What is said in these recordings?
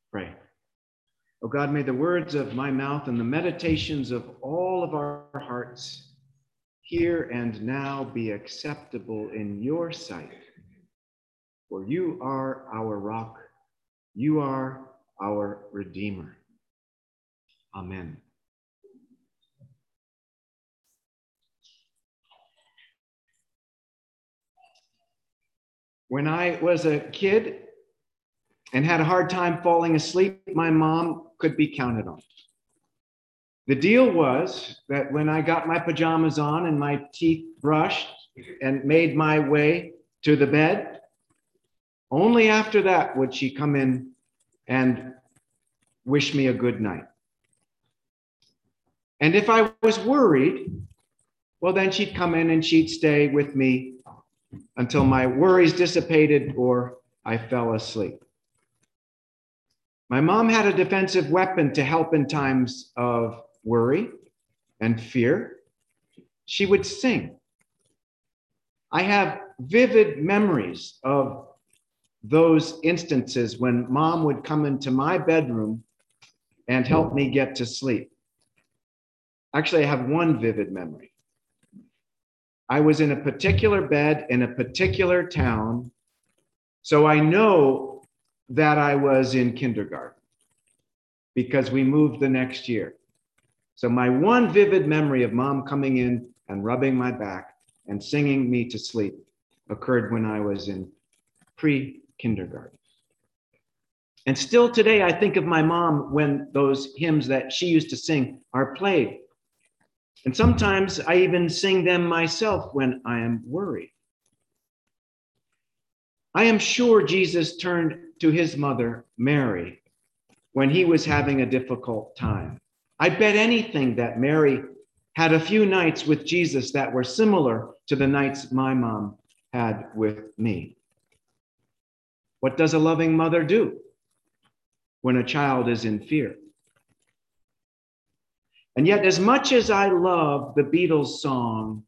Pray. O God, may the words of my mouth and the meditations of all of our hearts here and now be acceptable in your sight. For you are our rock, you are our Redeemer. Amen. When I was a kid and had a hard time falling asleep, my mom could be counted on. The deal was that when I got my pajamas on and my teeth brushed and made my way to the bed, only after that would she come in and wish me a good night. And if I was worried, well, then she'd come in and she'd stay with me until my worries dissipated or I fell asleep. My mom had a defensive weapon to help in times of worry and fear. She would sing. I have vivid memories of those instances when mom would come into my bedroom and help me get to sleep. Actually, I have one vivid memory. I was in a particular bed in a particular town, so I know that I was in kindergarten because we moved the next year. So my one vivid memory of mom coming in and rubbing my back and singing me to sleep occurred when I was in pre-kindergarten. And still today, I think of my mom when those hymns that she used to sing are played. And sometimes I even sing them myself when I am worried. I am sure Jesus turned to his mother, Mary, when he was having a difficult time. I bet anything that Mary had a few nights with Jesus that were similar to the nights my mom had with me. What does a loving mother do when a child is in fear? And yet, as much as I love the Beatles song,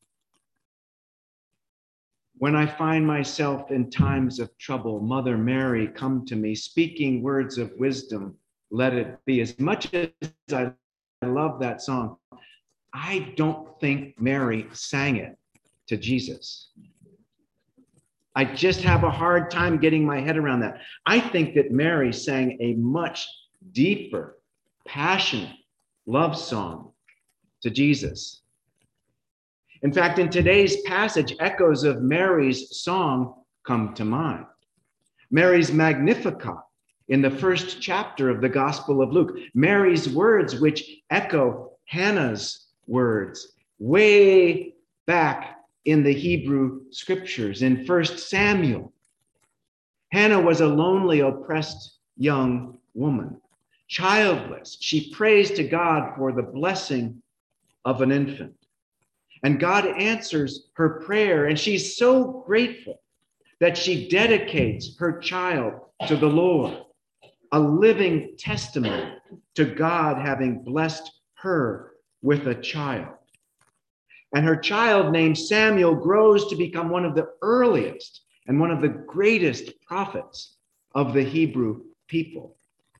when I find myself in times of trouble, Mother Mary, come to me, speaking words of wisdom, let it be. As much as I love that song, I don't think Mary sang it to Jesus. I just have a hard time getting my head around that. I think that Mary sang a much deeper, passionate love song to Jesus. In fact, in today's passage, echoes of Mary's song come to mind. Mary's Magnificat in the first chapter of the Gospel of Luke. Mary's words, which echo Hannah's words way back in the Hebrew scriptures in 1 Samuel. Hannah was a lonely, oppressed young woman, childless. She prays to God for the blessing of an infant. And God answers her prayer, and she's so grateful that she dedicates her child to the Lord, a living testimony to God having blessed her with a child. And her child named Samuel grows to become one of the earliest and one of the greatest prophets of the Hebrew people.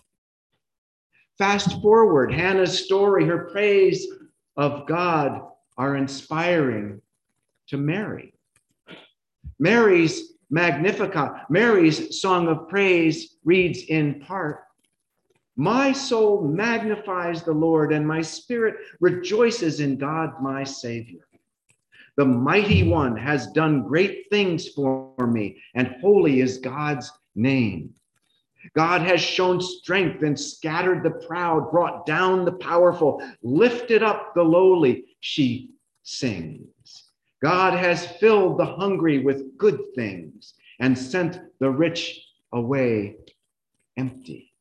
Fast forward, Hannah's story, her praise of God are inspiring to Mary. Mary's Magnificat, Mary's song of praise reads in part, "My soul magnifies the Lord, and my spirit rejoices in God, my Savior. The Mighty One has done great things for me, and holy is God's name. God has shown strength and scattered the proud, brought down the powerful, lifted up the lowly," she sings. "God has filled the hungry with good things and sent the rich away empty."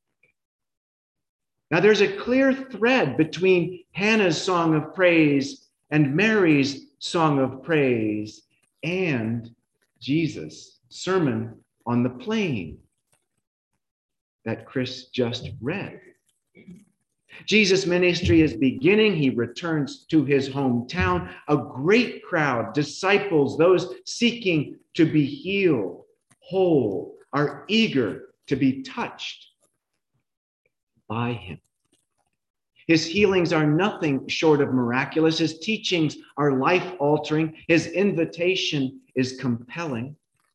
Now, there's a clear thread between Hannah's song of praise and Mary's song of praise and Jesus' Sermon on the Plain that Chris just read. Jesus' ministry is beginning. He returns to his hometown. A great crowd, disciples, those seeking to be healed, whole, are eager to be touched by him. His healings are nothing short of miraculous. His teachings are life-altering. His invitation is compelling.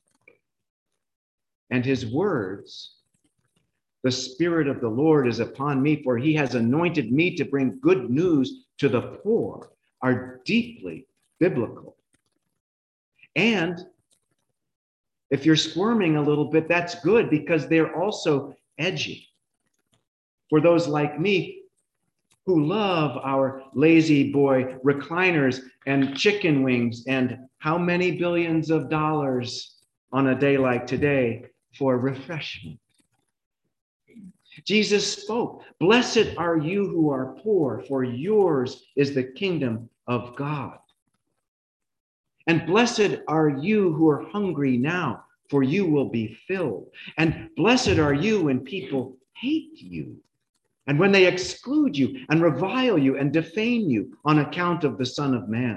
And his words, the Spirit of the Lord is upon me, for he has anointed me to bring good news to the poor, are deeply biblical. And if you're squirming a little bit, that's good, because they're also edgy. For those like me who love our lazy boy recliners and chicken wings and how many billions of dollars on a day like today for refreshment. Jesus spoke, "Blessed are you who are poor, for yours is the kingdom of God. And blessed are you who are hungry now, for you will be filled. And blessed are you when people hate you, and when they exclude you and revile you and defame you on account of the Son of Man."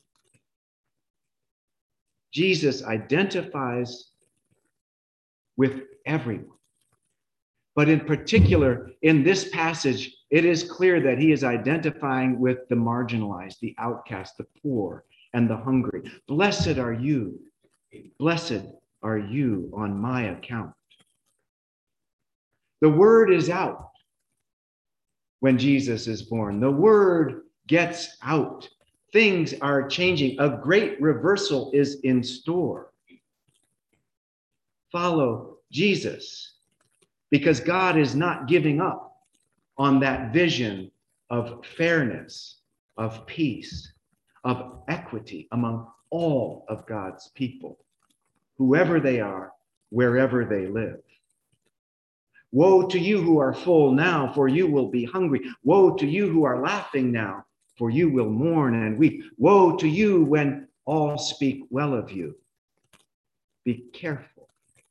Jesus identifies with everyone. But in particular, in this passage, it is clear that he is identifying with the marginalized, the outcast, the poor, and the hungry. Blessed are you. Blessed are you on my account. The word is out when Jesus is born. The word gets out. Things are changing. A great reversal is in store. Follow Jesus, because God is not giving up on that vision of fairness, of peace, of equity among all of God's people, whoever they are, wherever they live. Woe to you who are full now, for you will be hungry. Woe to you who are laughing now, for you will mourn and weep. Woe to you when all speak well of you. Be careful.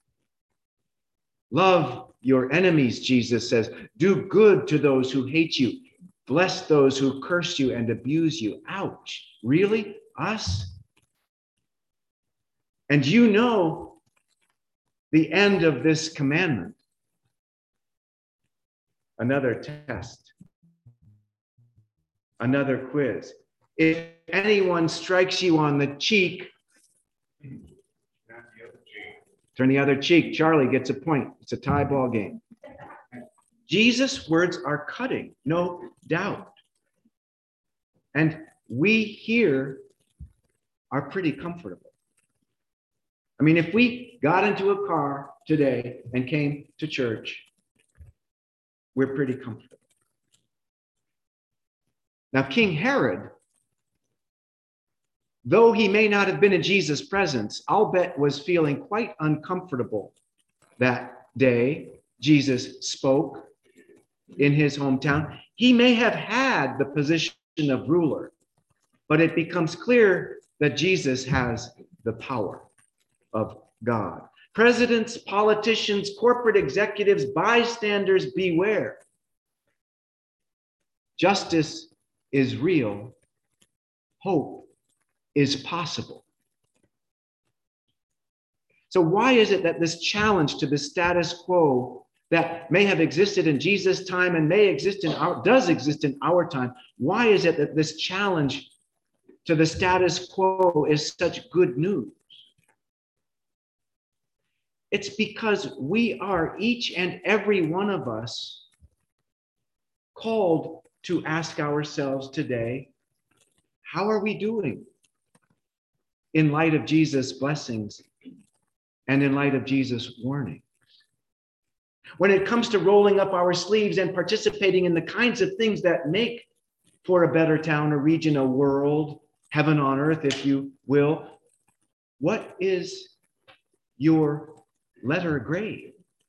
Love your enemies, Jesus says. Do good to those who hate you. Bless those who curse you and abuse you. Ouch. Really? Us? And you know the end of this commandment. Another test. Another quiz. If anyone strikes you on the cheek, turn the other cheek. Charlie gets a point. It's a tie ball game. Jesus' words are cutting, no doubt. And we here are pretty comfortable. I mean, if we got into a car today and came to church, we're pretty comfortable. Now, King Herod, though he may not have been in Jesus' presence, I'll bet was feeling quite uncomfortable that day Jesus spoke in his hometown. He may have had the position of ruler, but it becomes clear that Jesus has the power of God. Presidents, politicians, corporate executives, bystanders, beware. Justice is real. Hope is possible. So why is it that this challenge to the status quo that may have existed in Jesus' time and does exist in our time, why is it that this challenge to the status quo is such good news? It's because we are, each and every one of us, called to ask ourselves today, how are we doing in light of Jesus' blessings and in light of Jesus' warnings? When it comes to rolling up our sleeves and participating in the kinds of things that make for a better town, a region, a world, heaven on earth, if you will, what is your letter grade?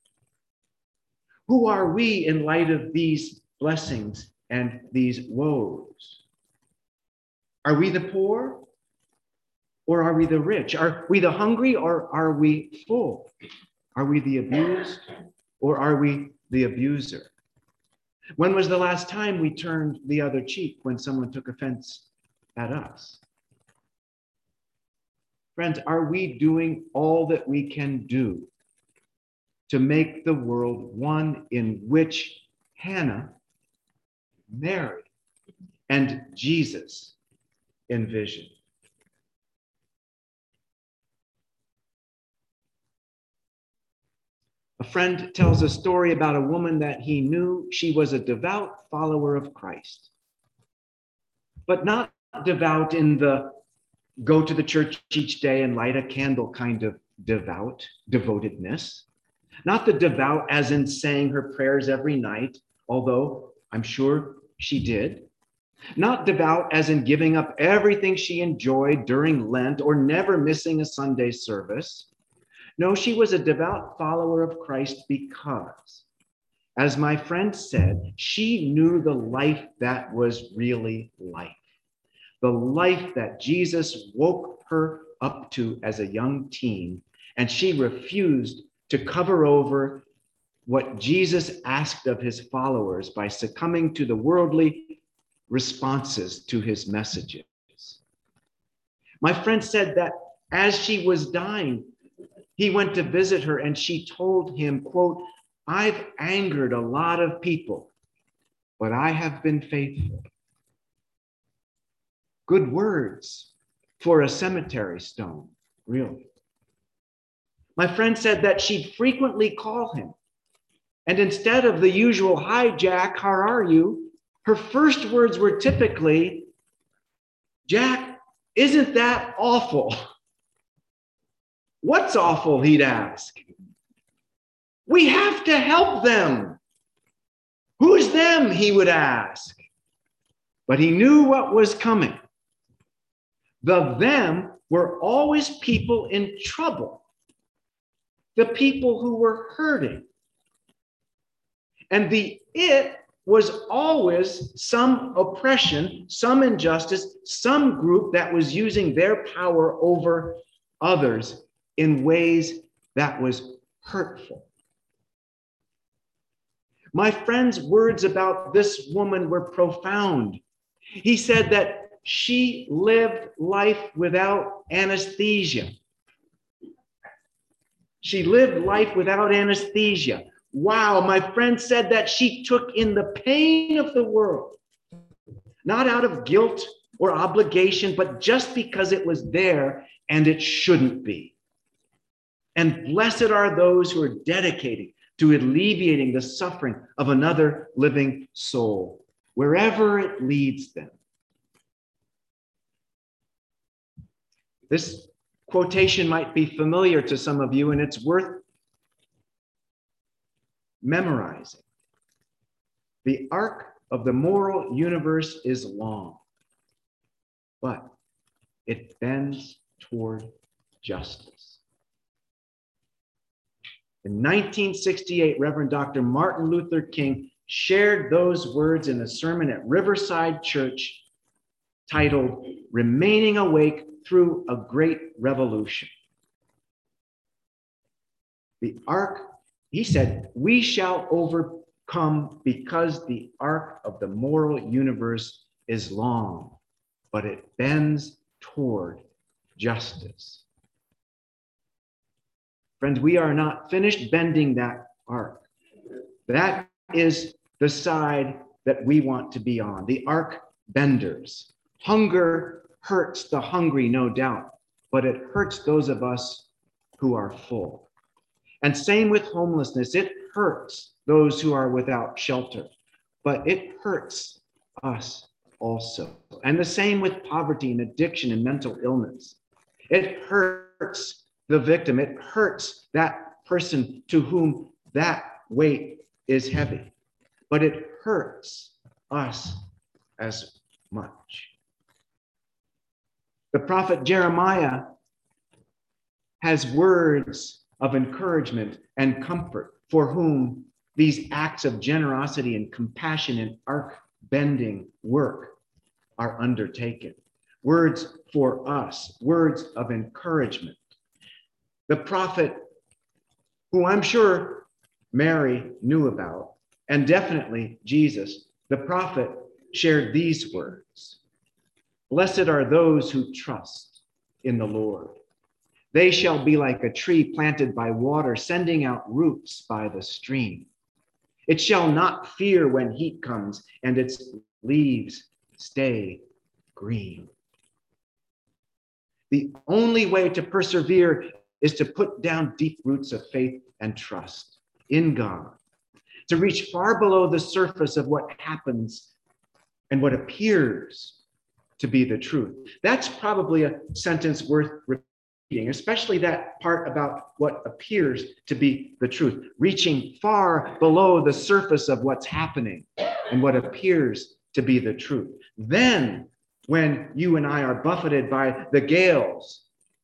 Who are we in light of these blessings and these woes? Are we the poor or are we the rich? Are we the hungry or are we full? Are we the abused or are we the abuser? When was the last time we turned the other cheek when someone took offense at us? Friends, are we doing all that we can do to make the world one in which Hannah, Mary, and Jesus in vision. A friend tells a story about a woman that he knew. She was a devout follower of Christ, but not devout in the go to the church each day and light a candle kind of devotedness. Not the devout as in saying her prayers every night, although I'm sure she did. Not devout as in giving up everything she enjoyed during Lent or never missing a Sunday service. No, she was a devout follower of Christ because, as my friend said, she knew the life that was really life. The life that Jesus woke her up to as a young teen, and she refused to cover over what Jesus asked of his followers by succumbing to the worldly responses to his messages. My friend said that as she was dying, he went to visit her and she told him, quote, "I've angered a lot of people, but I have been faithful." Good words for a cemetery stone, really. My friend said that she'd frequently call him. And instead of the usual, "Hi, Jack, how are you?" her first words were typically, "Jack, isn't that awful?" "What's awful?" he'd ask. "We have to help them." "Who's them?" he would ask. But he knew what was coming. The them were always people in trouble, the people who were hurting. And the it was always some oppression, some injustice, some group that was using their power over others in ways that was hurtful. My friend's words about this woman were profound. He said that she lived life without anesthesia. She lived life without anesthesia. Wow, my friend said that she took in the pain of the world, not out of guilt or obligation, but just because it was there and it shouldn't be. And blessed are those who are dedicated to alleviating the suffering of another living soul, wherever it leads them. This quotation might be familiar to some of you, and it's worth memorizing. The arc of the moral universe is long, but it bends toward justice. In 1968, Reverend Dr. Martin Luther King shared those words in a sermon at Riverside Church titled "Remaining Awake Through a Great Revolution." The arc, he said, "We shall overcome because the arc of the moral universe is long, but it bends toward justice." Friends, we are not finished bending that arc. That is the side that we want to be on, the arc benders. Hunger hurts the hungry, no doubt, but it hurts those of us who are full. And same with homelessness. It hurts those who are without shelter, but it hurts us also. And the same with poverty and addiction and mental illness. It hurts the victim. It hurts that person to whom that weight is heavy, but it hurts us as much. The prophet Jeremiah has words of encouragement and comfort for whom these acts of generosity and compassion and arc bending work are undertaken. Words for us, words of encouragement. The prophet, who I'm sure Mary knew about, and definitely Jesus, the prophet shared these words: "Blessed are those who trust in the Lord. They shall be like a tree planted by water, sending out roots by the stream. It shall not fear when heat comes and its leaves stay green. The only way to persevere is to put down deep roots of faith and trust in God, to reach far below the surface of what happens and what appears to be the truth. That's probably a sentence worth repeating, especially that part about what appears to be the truth, reaching far below the surface of what's happening and what appears to be the truth. Then, when you and I are buffeted by the gales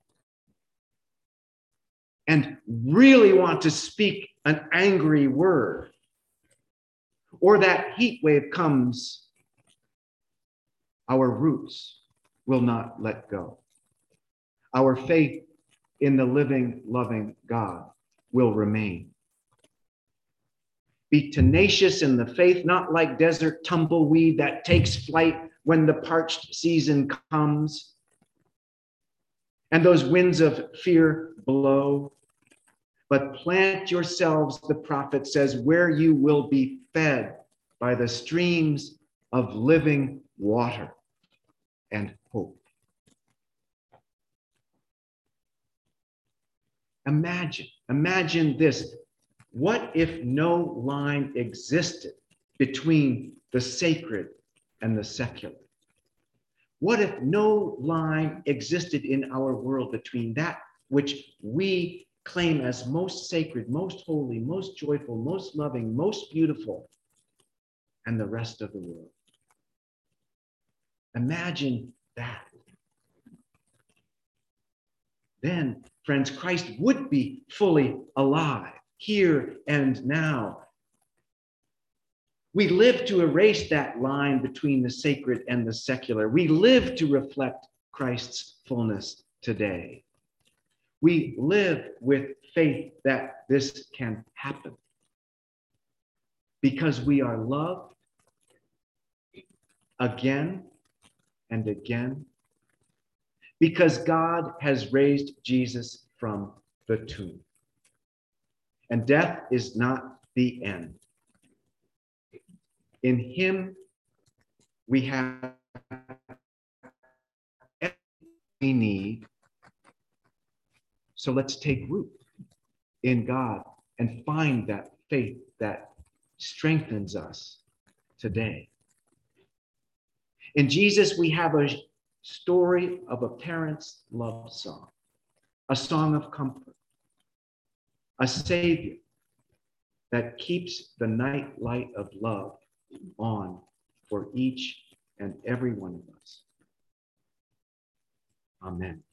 and really want to speak an angry word, or that heat wave comes, our roots will not let go. Our faith in the living, loving God will remain. Be tenacious in the faith, not like desert tumbleweed that takes flight when the parched season comes and those winds of fear blow. But plant yourselves, the prophet says, where you will be fed by the streams of living water and hope. Imagine this. What if no line existed between the sacred and the secular? What if no line existed in our world between that which we claim as most sacred, most holy, most joyful, most loving, most beautiful, and the rest of the world? Imagine that. Then, friends, Christ would be fully alive here and now. We live to erase that line between the sacred and the secular. We live to reflect Christ's fullness today. We live with faith that this can happen because we are loved again and again, because God has raised Jesus from the tomb. And death is not the end. In him, we have everything we need. So let's take root in God and find that faith that strengthens us today. In Jesus, we have a story of a parent's love song, a song of comfort, a Savior that keeps the night light of love on for each and every one of us. Amen.